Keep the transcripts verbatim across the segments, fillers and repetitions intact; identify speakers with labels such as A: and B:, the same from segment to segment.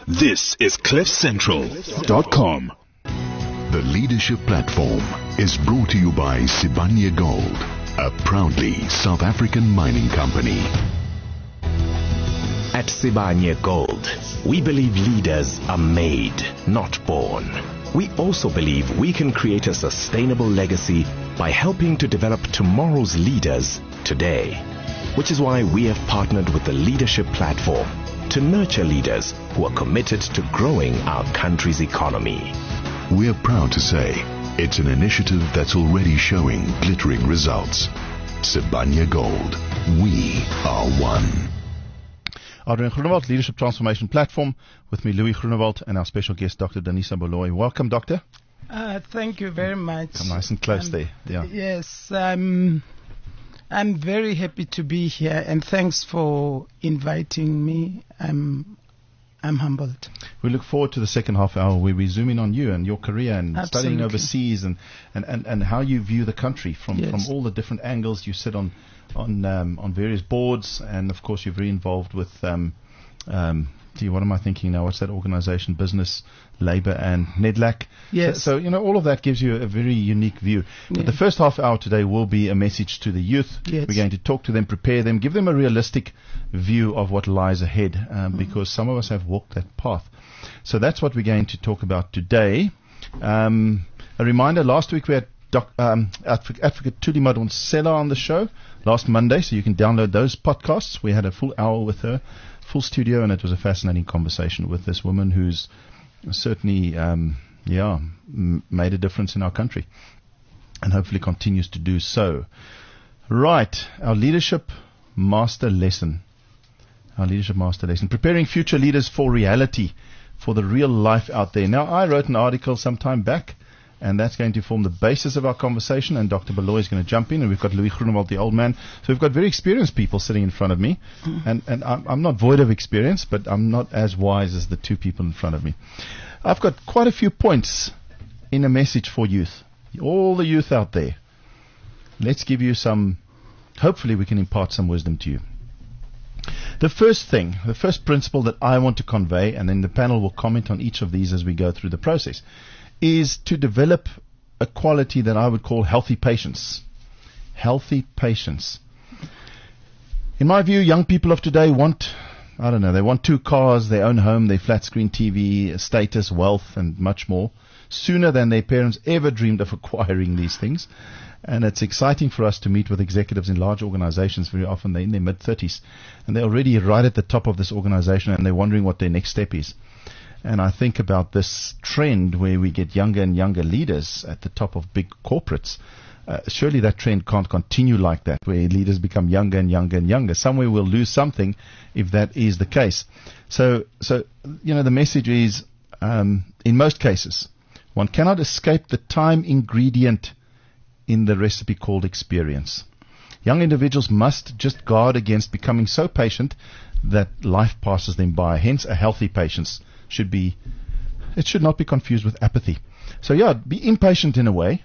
A: This is cliff central dot com.
B: The Leadership Platform is brought to you by Sibanye Gold, a proudly South African mining company.
C: At Sibanye Gold, we believe leaders are made, not born. We also believe we can create a sustainable legacy by helping to develop tomorrow's leaders today. Which is why we have partnered with the Leadership Platform to nurture leaders who are committed to growing our country's economy.
B: We're proud to say it's an initiative that's already showing glittering results. Sibanye Gold, we are one.
D: Adrian Groenewald, Leadership Transformation Platform, with me Louis Groenewald and our special guest Doctor Danisa Baloyi. Welcome, Doctor.
E: Uh, thank you very much.
D: Come nice and close
E: um,
D: there. Yeah.
E: Yes, um, I'm very happy to be here, and thanks for inviting me. I'm I'm humbled.
D: We look forward to the second half hour where we zoom in on you and your career and
E: Absolutely.
D: studying overseas and, and, and, and how you view the country from,
E: Yes.
D: from all the different angles. You sit on on um, on various boards, and of course you're very involved with um, um, gee, what am I thinking now? What's that organization? Business, Labour and NEDLAC.
E: Yes.
D: So, so, you know, all of that gives you a very unique view. But
E: Yeah.
D: the first half hour today will be a message to the youth.
E: Yes.
D: We're going to talk to them, prepare them, give them a realistic view of what lies ahead, um,
E: Mm.
D: because some of us have walked that path. So that's what we're going to talk about today. Um, a reminder, last week we had Doc, um, Advocate, Advocate Thuli Madonsela on the show last Monday, so you can download those podcasts. We had a full hour with her, full studio, and it was a fascinating conversation with this woman who's certainly, um, yeah, m- made a difference in our country and hopefully continues to do so. Right, our leadership master lesson. Our leadership master lesson. Preparing future leaders for reality, for the real life out there. Now, I wrote an article some time back, and that's going to form the basis of our conversation, and Doctor Baloyi is going to jump in, and we've got Louis Groenewald, the old man. So we've got very experienced people sitting in front of me, and, and I'm, I'm not void of experience, but I'm not as wise as the two people in front of me. I've got quite a few points in a message for youth, all the youth out there. Let's give you some, hopefully we can impart some wisdom to you. The first thing, the first principle that I want to convey, and then the panel will comment on each of these as we go through the process, is to develop a quality that I would call healthy patience. Healthy patience. In my view, young people of today want, I don't know, they want two cars, their own home, their flat screen T V, status, wealth, and much more, sooner than their parents ever dreamed of acquiring these things. And it's exciting for us to meet with executives in large organizations. Very often they're in their mid-thirties, and they're already right at the top of this organization, and they're wondering what their next step is. And I think about this trend where we get younger and younger leaders at the top of big corporates. Uh, surely that trend can't continue like that, where leaders become younger and younger and younger. Somewhere we'll lose something if that is the case. So, so you know, the message is, um, in most cases, one cannot escape the time ingredient in the recipe called experience. Young individuals must just guard against becoming so patient that life passes them by. Hence, a healthy patience should be, it should not be confused with apathy. So yeah, be impatient in a way,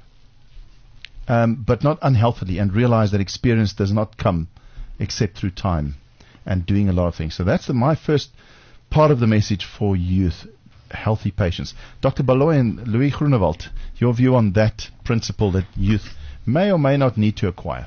D: um, but not unhealthily, and realize that experience does not come except through time and doing a lot of things. So that's the, my first part of the message for youth, healthy patience. Doctor Baloyi and Louis Groenewald, your view on that principle that youth may or may not need to acquire.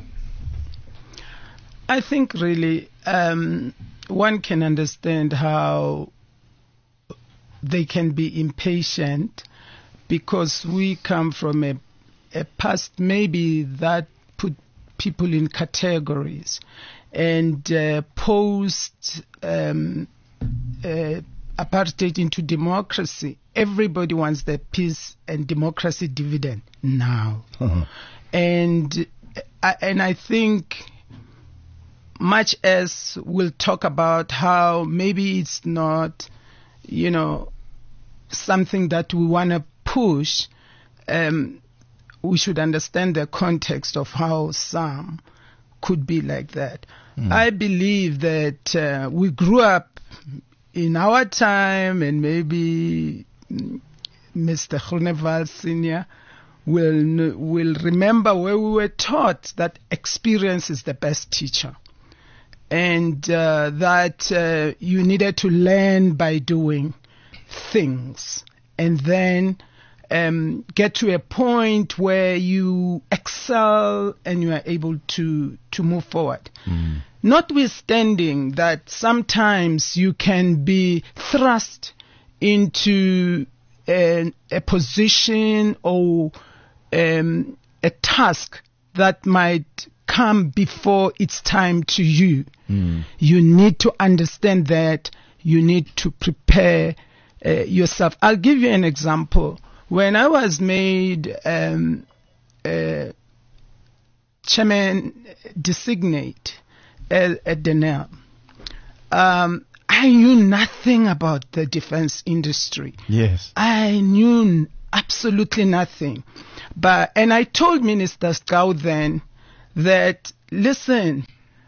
E: I think really um, one can understand how they can be impatient because we come from a, a past maybe that put people in categories, and uh, post um, uh, apartheid into democracy, everybody wants the peace and democracy dividend now. Uh-huh. And I, and I think much as we'll talk about how maybe it's not, you know, something that we want to push, um, we should understand the context of how some could be like that. Mm. I believe that uh, we grew up in our time, and maybe Mister Groenewald Senior will will remember where we were taught that experience is the best teacher, and uh, that uh, you needed to learn by doing. things and then um, get to a point where you excel and you are able to, to move forward. Mm. Notwithstanding that sometimes you can be thrust into a, a position or um, a task that might come before it's time to you. Mm. You need to understand that. You need to prepare uh, yourself. I'll give you an example. When I was made um, uh, chairman designate at, at Denel, um, I knew nothing about the defense industry.
D: Yes.
E: I knew absolutely nothing. But, and I told Minister Skau then that, listen,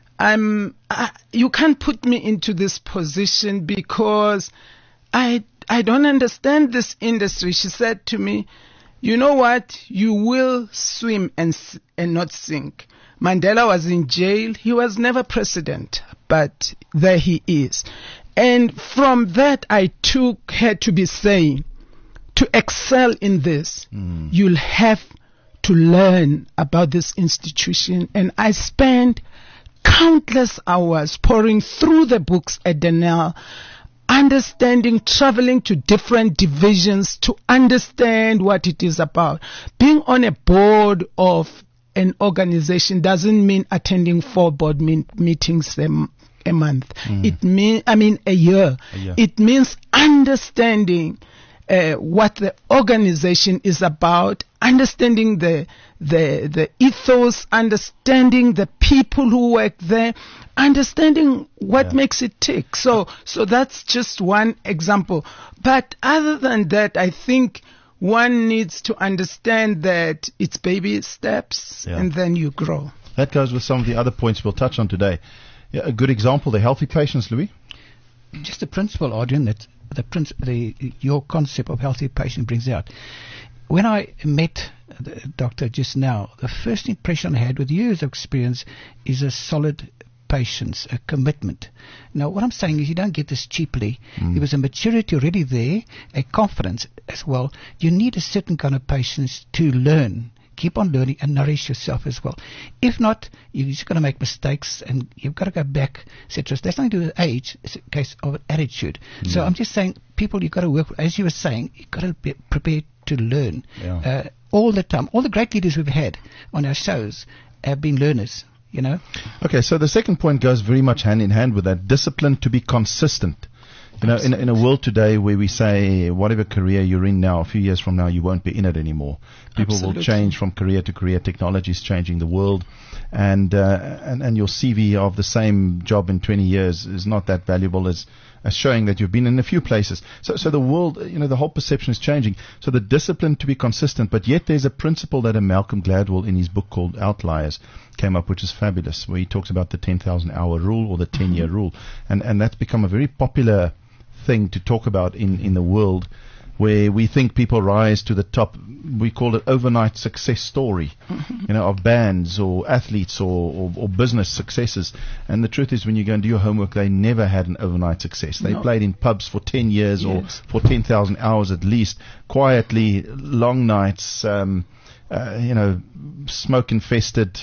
E: I'm, I, you can't put me into this position because I, I don't understand this industry. She said to me, you know what? You will swim and, and not sink. Mandela was in jail. He was never president, but there he is. And from that, I took her to be saying, to excel in this, mm. you'll have to learn about this institution. And I spent countless hours pouring through the books at Denel, understanding, traveling to different divisions to understand what it is about. Being on a board of an organization doesn't mean attending four board me- meetings a, m- a month. Mm. It mean, I mean, a year. a year. It means understanding Uh, what the organization is about, understanding the the the ethos, understanding the people who work there, understanding what yeah. makes it tick. So so that's just one example. But other than that, I think one needs to understand that it's baby steps yeah. and then you grow.
D: That goes with some of the other points we'll touch on today. Yeah, a good example, the healthy patients, Louis.
F: Just the principle, Adrian, that the, princ- the your concept of healthy patient brings out. When I met the doctor just now, the first impression I had with years of experience is a solid patience, a commitment. Now, what I'm saying is you don't get this cheaply. Mm. There was a maturity already there, a confidence as well. You need a certain kind of patience to learn. Keep on learning and nourish yourself as well. If not, you're just going to make mistakes and you've got to go back, et cetera. So that's nothing to do with age. It's a case of attitude. Mm. So I'm just saying, people, you've got to work, as you were saying, you've got to be prepared to learn yeah. uh, all the time. All the great leaders we've had on our shows have been learners, you know. Okay,
D: so the second point goes very much hand in hand with that, discipline to be consistent. You know, in, in a world today where we say whatever career you're in now, a few years from now, you won't be in it anymore. People Absolutely. will change from career to career. Technology is changing the world. And, uh, and, and your C V of the same job in twenty years is not that valuable as, as showing that you've been in a few places. So, so the world, you know, the whole perception is changing. So the discipline to be consistent, but yet there's a principle that a Malcolm Gladwell in his book called Outliers came up, which is fabulous, where he talks about the ten thousand hour rule or the ten year rule. And, and that's become a very popular thing to talk about in, in the world, where we think people rise to the top. We call it overnight success story, you know, of bands or athletes or, or, or business successes. And the truth is, when you go and do your homework, they never had an overnight success. They no. played in pubs for ten years yes. or for ten thousand hours at least, quietly, long nights, um, uh, you know, smoke-infested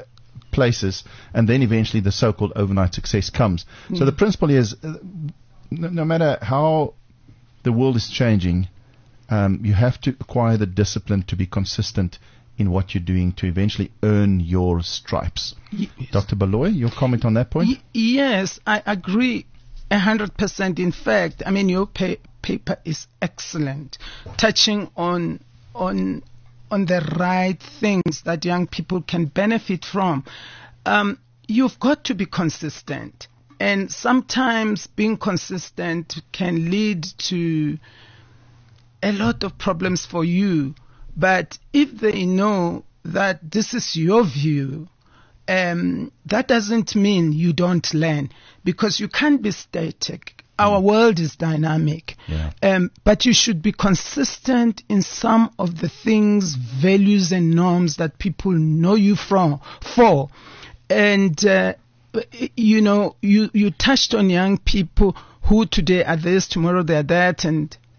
D: places, and then eventually the so-called overnight success comes. Mm. So the principle is, uh, No, no matter how the world is changing, um, you have to acquire the discipline to be consistent in what you're doing to eventually earn your stripes. Yes. Doctor Baloyi, your comment on that point? Y-
E: yes, I agree one hundred percent. In fact, I mean, your pa- paper is excellent, touching on on on the right things that young people can benefit from. Um, you've got to be consistent. And sometimes being consistent can lead to a lot of problems for you. But if they know that this is your view, um, that doesn't mean you don't learn, because you can't be static. Our mm. world is dynamic. Yeah. Um, but you should be consistent in some of the things, values and norms that people know you from, for. And, uh, you know, you, you touched on young people who today are this, tomorrow they are that, and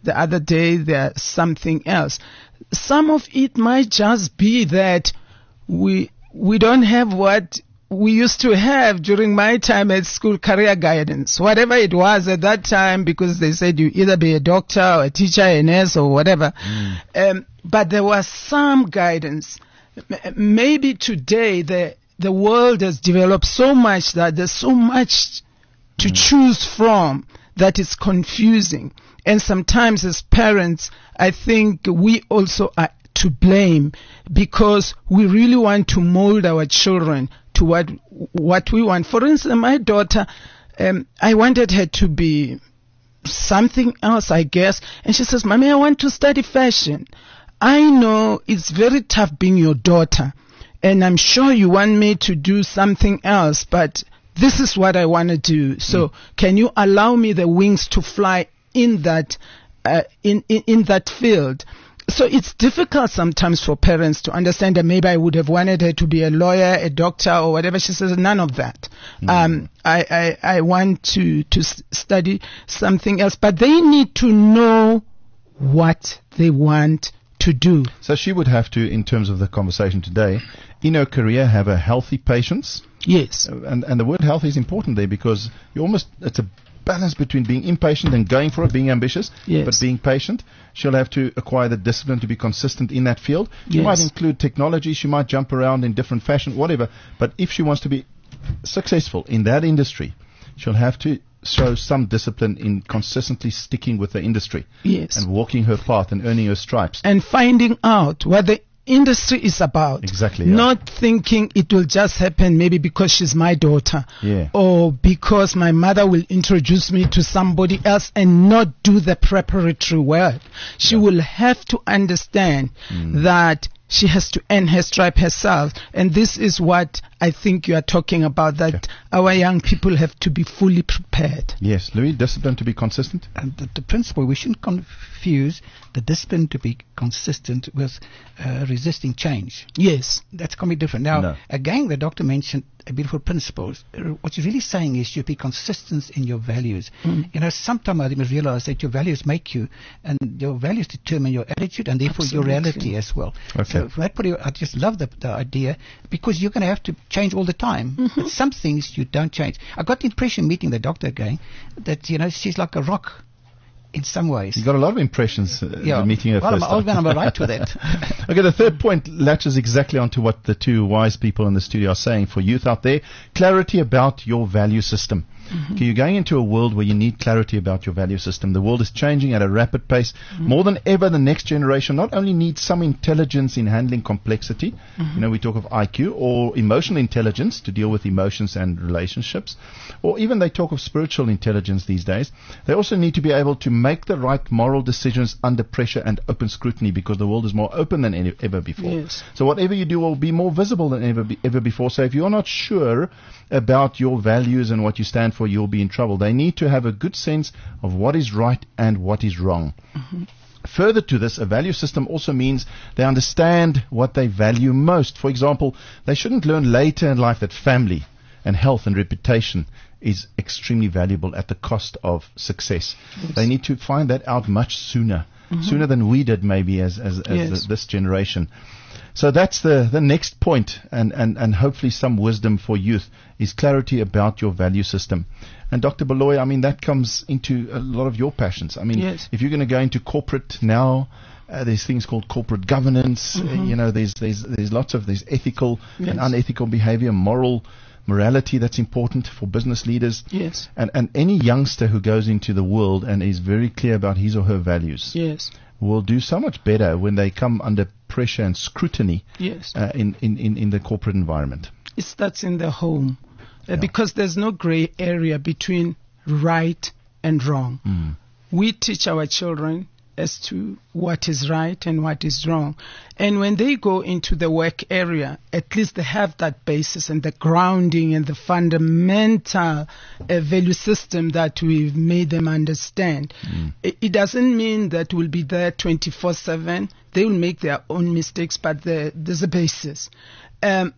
E: the other day there's something else. Some of it might just be that we we don't have what we used to have during my time at school, career guidance, whatever it was at that time, because they said you either be a doctor or a teacher, a nurse or whatever. Mm. Um, but there was some guidance. M- maybe today the the world has developed so much that there's so much to mm. choose from that it's confusing. And sometimes as parents, I think we also are to blame because we really want to mold our children to what what we want. For instance, my daughter, um, I wanted her to be something else, I guess. And she says, Mommy, I want to study fashion. I know it's very tough being your daughter. And I'm sure you want me to do something else, but this is what I want to do. So mm. can you allow me the wings to fly in that uh, in, in in that field? So it's difficult sometimes for parents to understand that maybe I would have wanted her to be a lawyer, a doctor, or whatever. She says none of that. Mm. Um, I, I I want to to study something else, but they need to know what they want to do.
D: So she would have to, in terms of the conversation today, in her career, have a healthy patience.
E: Yes.
D: And and the word healthy is important there because you almost it's a balance between being impatient and going for it, being ambitious,
E: yes.
D: but being patient. She'll have to acquire the discipline to be consistent in that field. She
E: yes.
D: might include technology. She might jump around in different fashion, whatever. But if she wants to be successful in that industry, she'll have to show some discipline in consistently sticking with the industry.
E: Yes.
D: And walking her path and earning her stripes.
E: And finding out what the industry is about.
D: Exactly. Yeah.
E: Not thinking it will just happen maybe because she's my daughter.
D: Yeah.
E: Or because my mother will introduce me to somebody else and not do the preparatory work. She yeah. will have to understand mm. that she has to earn her stripe herself. And this is what I think you are talking about, that okay. our young people have to be fully prepared.
D: Yes. Louis, discipline to be consistent?
F: And the, the principle, we shouldn't confuse the discipline to be consistent with uh, resisting change.
E: Yes.
F: That's going to be different. Now,
D: no.
F: again, the doctor mentioned a beautiful principle. What you're really saying is you be consistent in your values. Mm. You know, sometimes I must realize that your values make you, and your values determine your attitude and therefore
E: Absolutely.
F: your reality as well.
D: Okay.
F: So from that point of view, I just love the, the idea, because you're going to have to change all the time.
E: Mm-hmm.
F: But some things you don't change. I got the impression meeting the doctor again that, you know, she's like a rock in some ways.
D: You got a lot of impressions uh,
F: yeah.
D: meeting her
F: well,
D: first
F: I'm old man, I'm all right with that.
D: Okay, the third point latches exactly onto what the two wise people in the studio are saying for youth out there. Clarity about your value system. Mm-hmm. Okay, you're going into a world where you need clarity about your value system. The world is changing at a rapid pace. Mm-hmm. More than ever, the next generation not only needs some intelligence in handling complexity, mm-hmm. you know, we talk of I Q, or emotional intelligence to deal with emotions and relationships, or even they talk of spiritual intelligence these days. They also need to be able to make the right moral decisions under pressure and open scrutiny, because the world is more open than any, ever before.
E: Yes.
D: So whatever you do will be more visible than ever, be, ever before. So if you're not sure about your values and what you stand for, you'll be in trouble. They need to have a good sense of what is right and what is wrong. Mm-hmm. Further to this, a value system also means they understand what they value most. For example, they shouldn't learn later in life that family and health and reputation is extremely valuable at the cost of success. Yes. They need to find that out much sooner, mm-hmm. sooner than we did maybe as, as, as
E: yes.
D: the, this generation. So that's the, the next point, and, and, and hopefully some wisdom for youth, is clarity about your value system. And Doctor Baloyi, I mean, that comes into a lot of your passions. I mean,
E: yes.
D: if you're going to go into corporate now, uh, there's things called corporate governance.
E: Mm-hmm.
D: Uh, you know, there's there's there's lots of there's ethical
E: yes.
D: and unethical behavior, moral morality that's important for business leaders.
E: Yes.
D: And and any youngster who goes into the world and is very clear about his or her values.
E: Yes.
D: Will do so much better when they come under pressure and scrutiny
E: yes.
D: uh, in, in, in, in the corporate environment.
E: It starts in the home, uh,
D: yeah.
E: because there's no gray area between right and wrong.
D: Mm.
E: We teach our children as to what is right and what is wrong. And when they go into the work area, at least they have that basis and the grounding and the fundamental uh, value system that we've made them understand. Mm. It, it doesn't mean that we'll be there twenty-four seven. They will make their own mistakes, but the, there's a basis. Um,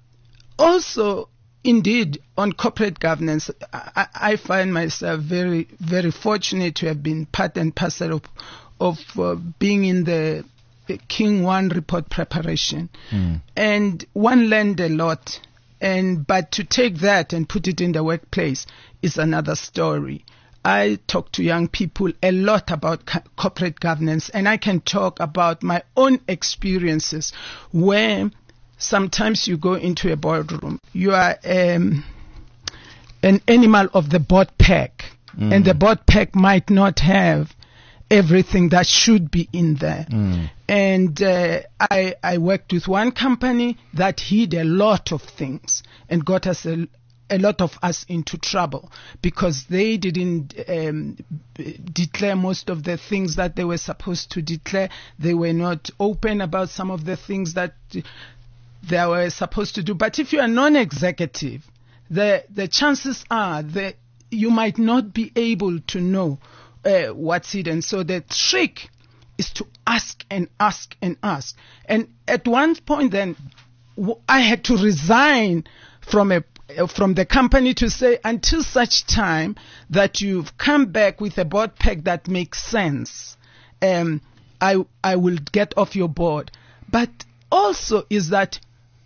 E: also, indeed, on corporate governance, I, I find myself very, very fortunate to have been part and parcel of, of uh, being in the King one report preparation, mm. and one learned a lot. And but to take that and put it in the workplace is another story. I talk to young people a lot about co- corporate governance, and I can talk about my own experiences where sometimes you go into a boardroom, you are um, an animal of the board pack, mm. and the board pack might not have everything that should be in there. Mm. And uh, I, I worked with one company that hid a lot of things and got us a, a lot of us into trouble because they didn't um, b- declare most of the things that they were supposed to declare. They were not open about some of the things that they were supposed to do. But if you are non-executive, the the chances are that you might not be able to know uh, what's hidden. So the trick is to ask and ask and ask. And at one point then, w- I had to resign from a from the company to say, until such time that you've come back with a board pack that makes sense, um, I I will get off your board. But also is that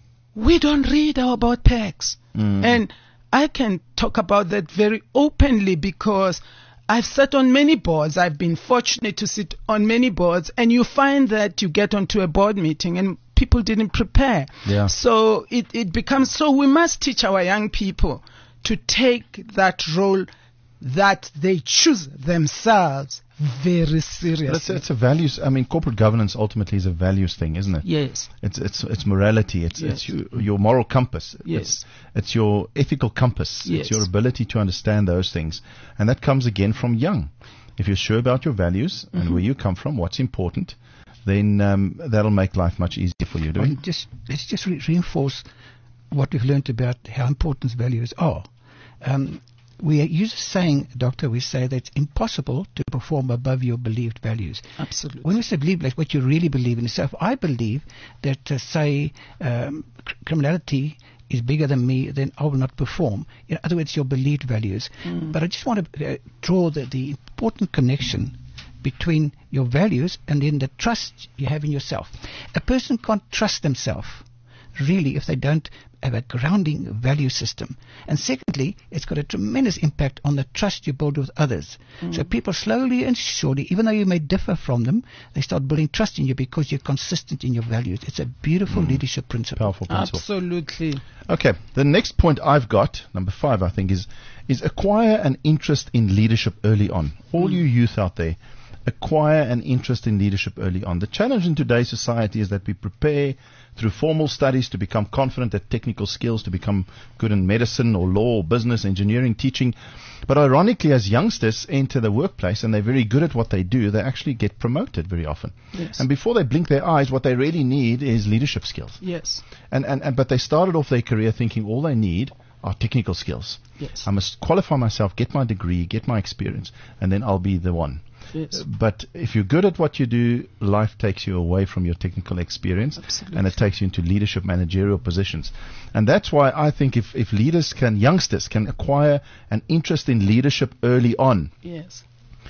E: we don't read our board packs. Mm. And I can talk about that very openly because I've sat on many boards. I've been fortunate to sit on many boards, and you find that you get onto a board meeting and people didn't prepare. Yeah. So it, it becomes, so we must teach our young people to take that role that they choose themselves very seriously.
D: But it's, it's a values. I mean, corporate governance ultimately is a values thing, isn't it?
E: Yes.
D: It's it's it's morality. It's yes. it's your, your moral compass.
E: Yes.
D: It's, it's your ethical compass.
E: Yes.
D: It's your ability to understand those things, and that comes again from young. If you're sure about your values mm-hmm. and where you come from, what's important, then um, that'll make life much easier for you. Doing.
F: Just let's just re- reinforce what we've learned about how important values are. Um, We use a saying, Doctor, we say that it's impossible to perform above your believed values.
E: Absolutely.
F: When we say believe, like what you really believe in. So if I believe that, uh, say, um, cr- criminality is bigger than me, then I will not perform. In other words, your believed values. Mm. But I just want to uh, draw the, the important connection between your values and then the trust you have in yourself. A person can't trust themselves, really, if they don't have a grounding value system. And secondly, it's got a tremendous impact on the trust you build with others. Mm. So people slowly and surely, even though you may differ from them, they start building trust in you because you're consistent in your values. It's a beautiful mm. leadership principle.
D: Powerful principle.
E: Absolutely.
D: Okay, the next point I've got, number five, I think, is is acquire an interest in leadership early on. All mm. you youth out there, acquire an interest in leadership early on. The challenge in today's society is that we prepare through formal studies to become confident at technical skills, to become good in medicine or law or business, engineering, teaching. But ironically, as youngsters enter the workplace and they're very good at what they do, they actually get promoted very often.
E: Yes.
D: And before they blink their eyes, what they really need is leadership skills.
E: Yes.
D: And, and, and but they started off their career thinking all they need are technical skills.
E: Yes.
D: I must qualify myself, get my degree, get my experience, and then I'll be the one.
E: Yes.
D: Uh, but if you're good at what you do, life takes you away from your technical experience.
E: Absolutely.
D: And it takes you into leadership, managerial positions. And that's why I think if, if leaders can, youngsters can acquire an interest in leadership early on,
E: yes,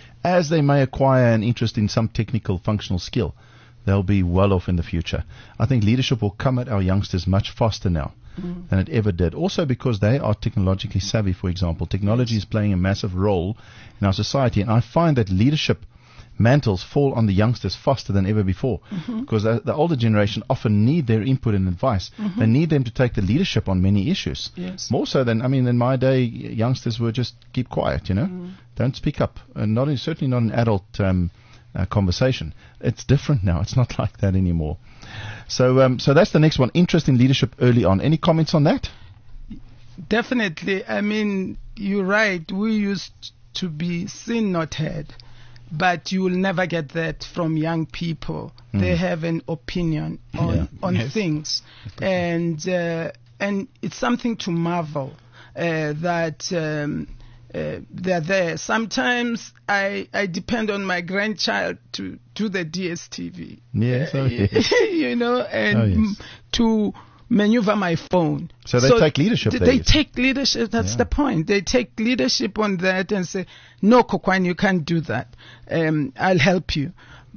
D: as they may acquire an interest in some technical functional skill, they'll be well off in the future. I think leadership will come at our youngsters much faster now mm. than it ever did. Also because they are technologically savvy, for example. Technology is playing a massive role in our society. And I find that leadership mantles fall on the youngsters faster than ever before. Mm-hmm. Because the, the older generation often need their input and advice. Mm-hmm. They need them to take the leadership on many issues.
E: Yes.
D: More so than, I mean, in my day, youngsters were just keep quiet, you know. Mm. Don't speak up. And not in, certainly not an adult um, uh, conversation. It's different now. It's not like that anymore. So um, so that's the next one. Interest in leadership early on. Any comments on that?
E: Definitely. I mean, you're right. We used to be seen, not heard. But you will never get that from young people. Mm. They have an opinion on, yeah. on yes. things. And uh, and it's something to marvel uh, that um, uh, they're there. Sometimes I, I depend on my grandchild to do the D S T V.
D: Yes, oh, yes.
E: You know, and
D: oh, yes.
E: to maneuver my phone.
D: So they so take leadership
E: th-
D: there.
E: They take leadership, that's yeah. the point. They take leadership on that and say, no, Kokwani, you can't do that. Um, I'll help you.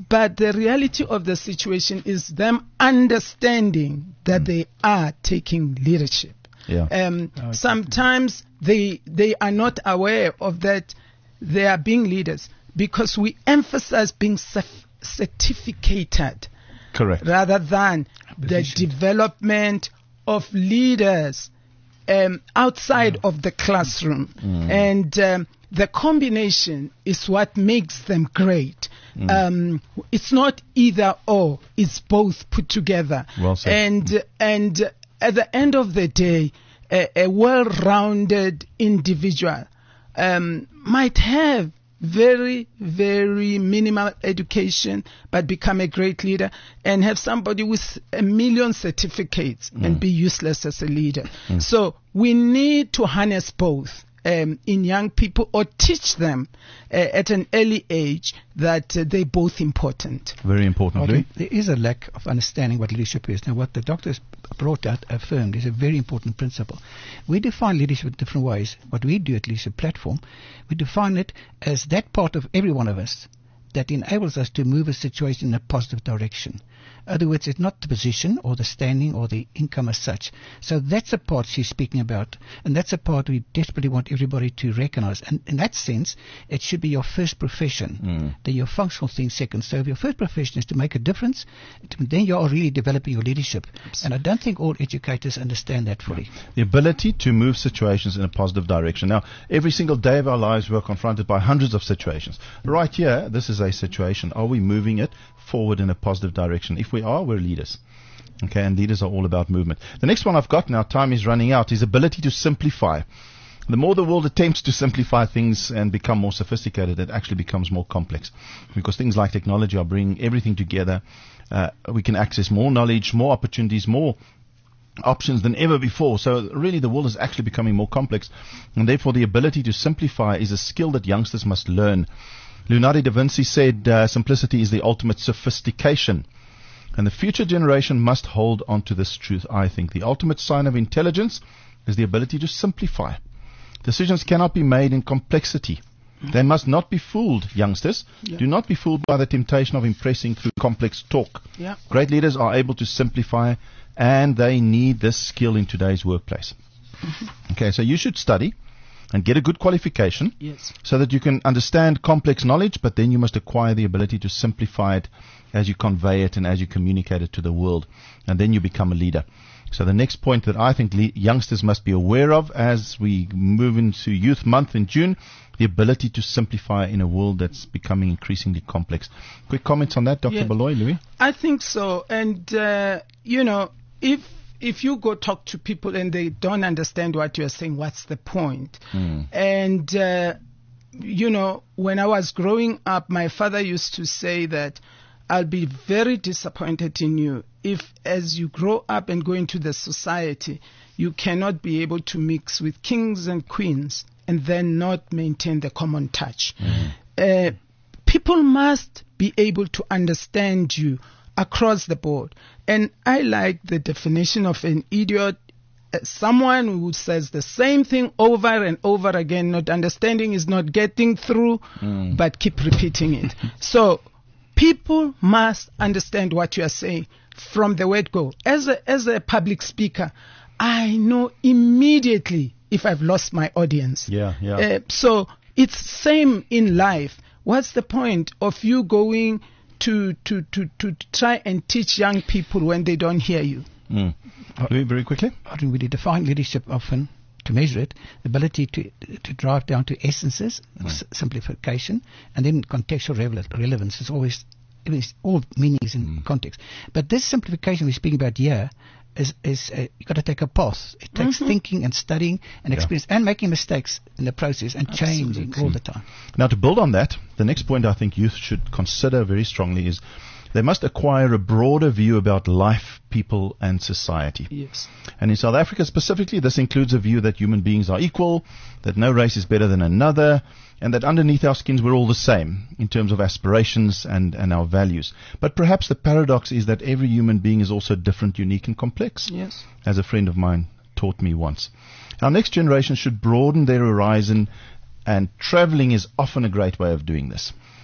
E: but the reality of the situation is them understanding that mm. they are taking leadership.
D: Yeah.
E: Um, okay. Sometimes they they are not aware of that they are being leaders, because we emphasize being cef- certificated.
D: Correct.
E: Rather than the development of leaders um, outside mm. of the classroom. Mm. And um, the combination is what makes them great. Mm. Um, it's not either or, it's both put together.
D: Well said.
E: And, mm. and at the end of the day, a, a well-rounded individual um, might have very, very minimal education, but become a great leader, and have somebody with a million certificates mm. and be useless as a leader. Mm. So we need to harness both um, in young people, or teach them uh, at an early age that uh, they're both important.
D: Very important.
F: Well, there is a lack of understanding what leadership is. Now, what the doctors brought out, affirmed, is a very important principle. We define leadership in different ways. What we do at Leadership Platform, we define it as that part of every one of us that enables us to move a situation in a positive direction. In other words, it's not the position or the standing or the income as such. So that's a part she's speaking about, and that's a part we desperately want everybody to recognize. And in that sense, it should be your first profession, mm. then your functional thing second. So if your first profession is to make a difference, then you are really developing your leadership. Absolutely. And I don't think all educators understand that fully.
D: The ability to move situations in a positive direction. Now, every single day of our lives, we're confronted by hundreds of situations. Right here, this is a situation. Are we moving it forward in a positive direction? If we are, we're leaders. Okay, and leaders are all about movement. The next one I've got now, time is running out, is ability to simplify. The more the world attempts to simplify things and become more sophisticated, it actually becomes more complex. Because things like technology are bringing everything together. Uh, we can access more knowledge, more opportunities, more options than ever before. So really the world is actually becoming more complex. And therefore the ability to simplify is a skill that youngsters must learn. Leonardo da Vinci said uh, simplicity is the ultimate sophistication. And the future generation must hold on to this truth, I think. The ultimate sign of intelligence is the ability to simplify. Decisions cannot be made in complexity. Mm-hmm. They must not be fooled, youngsters. Yeah. Do not be fooled by the temptation of impressing through complex talk.
E: Yeah.
D: Great leaders are able to simplify, and they need this skill in today's workplace. Mm-hmm. Okay, so you should study and get a good qualification,
E: yes,
D: so that you can understand complex knowledge, but then you must acquire the ability to simplify it as you convey it and as you communicate it to the world, and then you become a leader. So the next point that I think le- youngsters must be aware of as we move into Youth Month in June, the ability to simplify in a world that's becoming increasingly complex. Quick comments on that, Doctor Yeah. Baloyi, Louis?
E: I think so. And, uh, you know, if If you go talk to people and they don't understand what you're saying, what's the point? Mm. And, uh, you know, when I was growing up, my father used to say that I'll be very disappointed in you if, as you grow up and go into the society, you cannot be able to mix with kings and queens and then not maintain the common touch. Mm. Uh, people must be able to understand you across the board. And I like the definition of an idiot, uh, someone who says the same thing over and over again, not understanding, is not getting through, mm. but keep repeating it. So people must understand what you are saying from the word go. As a, as a public speaker, I know immediately if I've lost my audience.
D: Yeah, yeah.
E: Uh, so it's same in life. What's the point of you going To, to, to, to try and teach young people when they don't hear you?
D: Mm. Louis, very quickly.
F: I think we define leadership often to measure it, the ability to to drive down to essences, mm. s- simplification, and then contextual rele- relevance is always, it's all meanings in mm. context. But this simplification we're speaking about here is, is uh, you've got to take a path. It takes mm-hmm. thinking and studying and experience yeah. and making mistakes in the process and Absolutely. changing all the time.
D: Now, to build on that, the next point I think youth should consider very strongly is they must acquire a broader view about life, people, and society.
E: Yes.
D: And in South Africa specifically, this includes a view that human beings are equal, that no race is better than another, and that underneath our skins we're all the same in terms of aspirations and, and our values. But perhaps the paradox is that every human being is also different, unique, and complex,
E: yes.
D: as a friend of mine taught me once. Our next generation should broaden their horizon, and traveling is often a great way of doing this.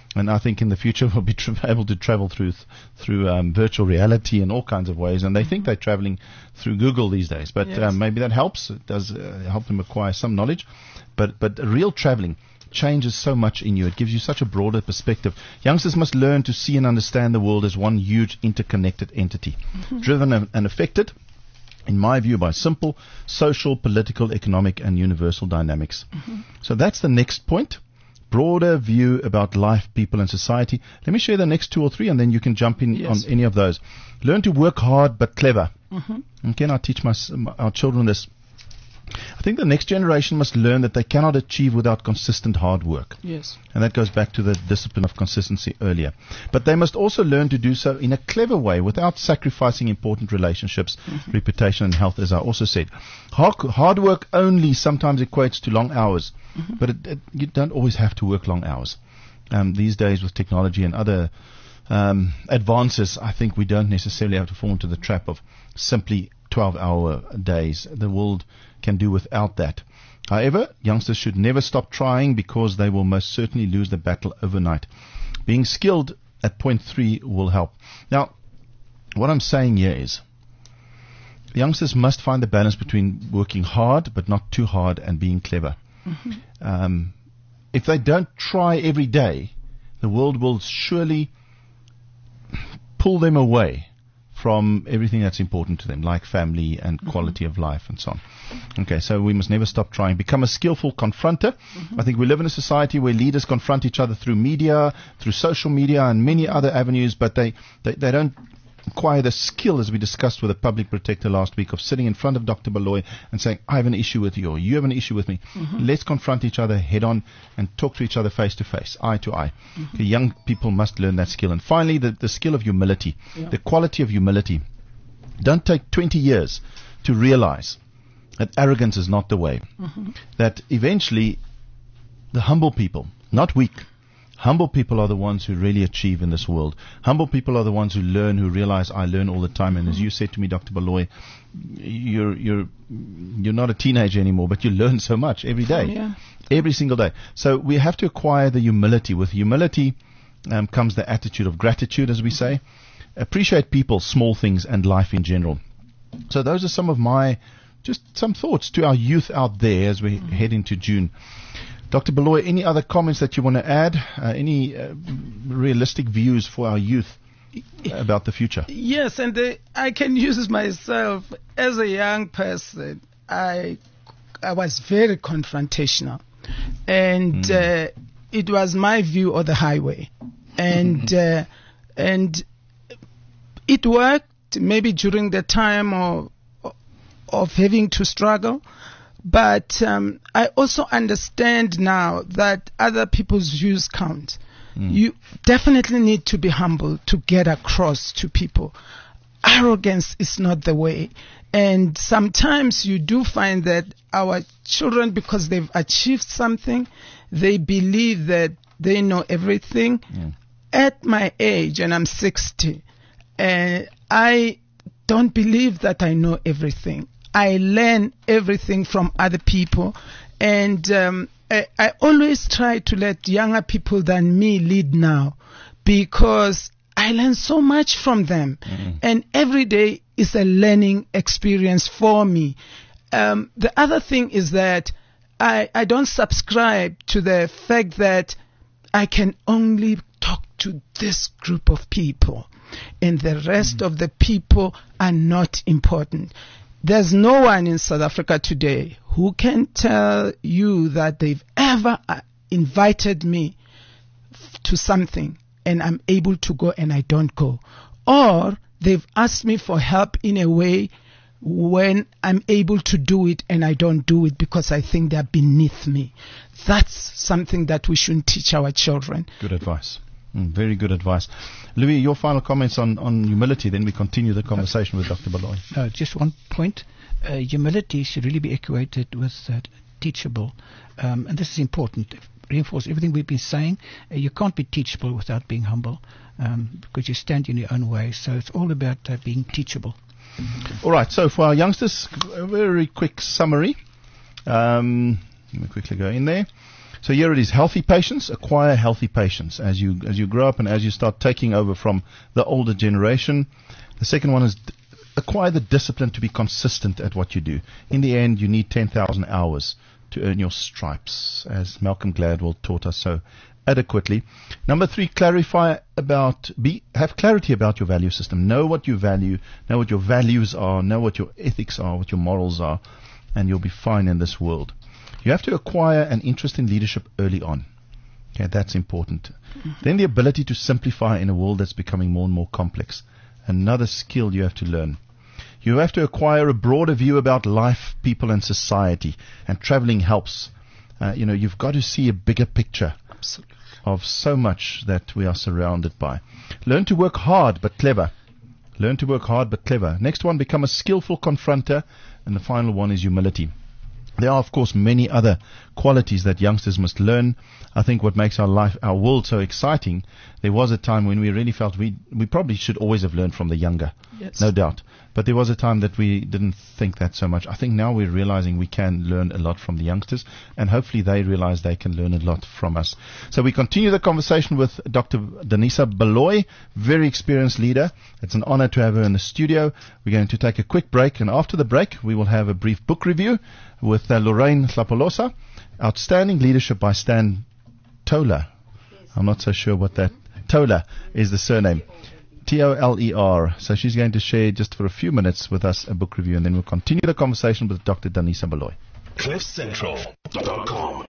D: And I think in the future we'll be tra- able to travel through th- through um, virtual reality in all kinds of ways. And they think they're traveling through Google these days. But
E: Yes.
D: um, maybe that helps. It does uh, help them acquire some knowledge. But but real traveling changes so much in you. It gives you such a broader perspective. Youngsters must learn to see and understand the world as one huge interconnected entity, mm-hmm. driven and, and affected, in my view, by simple social, political, economic, and universal dynamics. Mm-hmm. So that's the next point. Broader view about life, people, and society. Let me share the next two or three, and then you can jump in
E: Yes.
D: on any of those. Learn to work hard but clever.
E: Mm-hmm.
D: Okay, and I teach my, our children this. I think the next generation must learn that they cannot achieve without consistent hard work.
E: Yes.
D: And that goes back to the discipline of consistency earlier. But they must also learn to do so in a clever way without sacrificing important relationships, mm-hmm. reputation, and health, as I also said. Hard, hard work only sometimes equates to long hours, mm-hmm. but it, it, you don't always have to work long hours. Um, these days with technology and other um, advances, I think we don't necessarily have to fall into the trap of simply twelve-hour days. The world can do without that. However, youngsters should never stop trying because they will most certainly lose the battle overnight. Being skilled at point three will help. Now, what I'm saying here is youngsters must find the balance between working hard but not too hard and being clever. Mm-hmm. Um, if they don't try every day, the world will surely pull them away from everything that's important to them, like family and mm-hmm. quality of life and so on. Okay, so we must never stop trying. Become a skillful confronter. Mm-hmm. I think we live in a society where leaders confront each other through media, through social media and many other avenues, but they, they, they don't acquire the skill, as we discussed with the public protector last week, of sitting in front of Doctor Baloy and saying, I have an issue with you, or you have an issue with me. Mm-hmm. Let's confront each other head on and talk to each other face to face, eye to eye. Mm-hmm. Okay, young people must learn that skill. And finally, the, the skill of humility, yeah. the quality of humility. Don't take twenty years to realize that arrogance is not the way. Mm-hmm. That eventually the humble people, not weak, humble people are the ones who really achieve in this world. Humble people are the ones who learn, who realize I learn all the time. And as you said to me, Doctor Baloy, you're you're you're not a teenager anymore, but you learn so much every day,
E: yeah.
D: every single day. So we have to acquire the humility. With humility um, comes the attitude of gratitude, as we say. Appreciate people, small things, and life in general. So those are some of my, just some thoughts to our youth out there as we mm-hmm. head into June. Doctor Baloy, any other comments that you want to add? Uh, any uh, realistic views for our youth about the future?
E: Yes, and uh, I can use myself as a young person. I I was very confrontational, and mm. uh, it was my view of the highway, and uh, and it worked maybe during the time of of having to struggle. But um, I also understand now that other people's views count. Mm. You definitely need to be humble to get across to people. Arrogance is not the way. And sometimes you do find that our children, because they've achieved something, they believe that they know everything. Mm. At my age, and I'm sixty, uh, I don't believe that I know everything. I learn everything from other people, and um, I, I always try to let younger people than me lead now, because I learn so much from them, mm-hmm. and every day is a learning experience for me. Um, the other thing is that I, I don't subscribe to the fact that I can only talk to this group of people, and the rest mm-hmm. of the people are not important. There's no one in South Africa today who can tell you that they've ever uh, invited me f- to something and I'm able to go and I don't go. Or they've asked me for help in a way when I'm able to do it and I don't do it because I think they're beneath me. That's something that we shouldn't teach our children.
D: Good advice. Mm, very good advice. Louis, your final comments on, on humility, then we continue the conversation with Doctor Baloy.
F: Uh, just one point. Uh, humility should really be equated with uh, teachable. Um, and this is important. Reinforce everything we've been saying. Uh, you can't be teachable without being humble, um, because you stand in your own way. So it's all about uh, being teachable.
D: All right, so for our youngsters, a very quick summary. Um, let me quickly go in there. So here it is, healthy patience, acquire healthy patience as you as you grow up and as you start taking over from the older generation. The second one is d- acquire the discipline to be consistent at what you do. In the end, you need ten thousand hours to earn your stripes, as Malcolm Gladwell taught us so adequately. Number three, clarify about, be, have clarity about your value system. Know what you value, know what your values are, know what your ethics are, what your morals are, and you'll be fine in this world. You have to acquire an interest in leadership early on. Okay, that's important. Mm-hmm. Then the ability to simplify in a world that's becoming more and more complex. Another skill you have to learn. You have to acquire a broader view about life, people, and society. And traveling helps. Uh, you know, you've got to see a bigger picture. Absolutely. Of so much that we are surrounded by. Learn to work hard but clever. Learn to work hard but clever. Next one, become a skillful confronter. And the final one is humility. There are, of course, many other qualities that youngsters must learn. I think what makes our life, our world so exciting, there was a time when we really felt we we probably should always have learned from the younger, yes. No doubt. But there was a time that we didn't think that so much. I think now we're realizing we can learn a lot from the youngsters, and hopefully they realize they can learn a lot from us. So we continue the conversation with Doctor Danisa Baloyi, very experienced leader. It's an honor to have her in the studio. We're going to take a quick break, and after the break, we will have a brief book review with uh, Lorraine Hlapolosa, Outstanding Leadership by Stan Toler. I'm not so sure what that, Toler is the surname. T O L E R. So she's going to share just for a few minutes with us a book review, and then we'll continue the conversation with Doctor Danisa Baloyi.
A: cliff central dot com